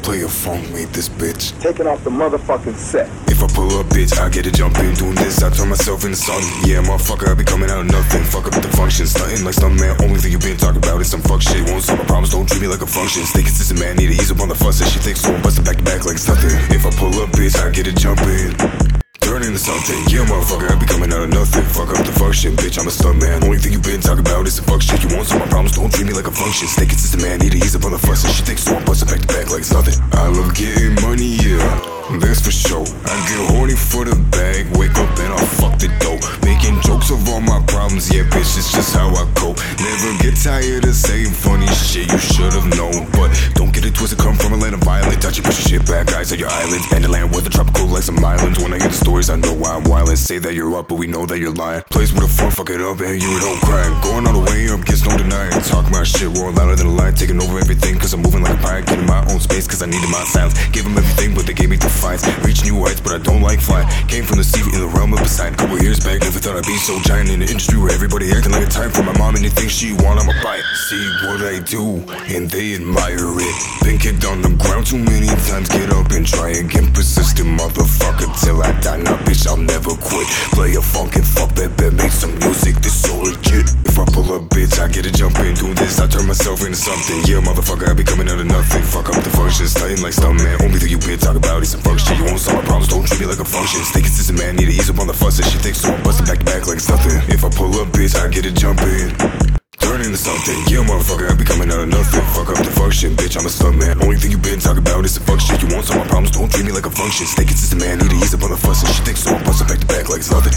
Play a phone, made this bitch taking off the motherfucking set. If I pull up, bitch, I get a jump in. Doing this, I turn myself into something. Yeah, motherfucker, I be coming out of nothing. Fuck up the function, stunting like stunt man. Only thing you been talking about is some fuck shit. Won't solve my problems, don't treat me like a function. Stay consistent, man, need to ease up on the fuss. She thinks so, I'm busting back to back like it's nothing. If I pull up, bitch, I get a jump in. Turn into something, yeah, motherfucker, I be coming out of nothing. Fuck up the function, bitch, I'm a stunt man. Only thing you been talking about is some fuck shit. You won't solve my problems, don't treat me like a function. Stay consistent, man, need to ease up on the fuss. She thinks so, I'm busting back to back like it's nothing. I love getting money, yeah, that's for sure. I get horny for the bag, wake up and I'll fuck the dough. Making jokes of all my problems, yeah, bitch, it's just how I go. Never get tired of saying funny shit you should've known. But don't get it twisted, come from a land of violence. Touch you, push your shit back, eyes on your islands. Bend the land with the tropical like some islands. When I hear the stories, I know why I'm wildin'. Say that you're up, but we know that you're lying. Place with a phone, fuck it up, and you don't cry. Going all the way up, gets no denying. Talk my shit, roar louder than a lion. Taking over everything, cause I'm moving like a pirate. Getting my own space, cause I needed my silence. Gave them everything, but they gave me the fights. Reach new heights, but I don't like flying. Came from the sea in the realm of Poseidon. Couple years back, never thought I'd be so giant. In the industry where everybody acting like a time for my mom. Anything she want, I'ma buy it. See what I do, and they admire it. Been kicked on the ground too many times. Get up and try again. Persistent motherfucker till I die. Now bitch, I'll never quit. Play a funk and fuck baby, make some music, this so legit. If I pull up, bitch, I get a jump in. Do this, I turn myself into something. Yeah, motherfucker, I be coming out of nothing. Fuck up the function, stunting like stunt man. Only thing you been talking about is some fuck shit. You won't solve my problems, don't treat me like a function. Stay consistent, man, need to ease up on the fuss. She thinks so, I'm busting back to back like it's nothing. If I pull up, bitch, I get a jump in. Turn into something, yeah, motherfucker, I be coming out of nothing. Fuck up the function, bitch, I'm a stunt man. Only thing you been talking about is some fuck shit. You won't solve my problems, don't treat me like a function. Stay consistent, man, need to ease up on the fuss. She thinks so, I'm busting back to back like it's nothing.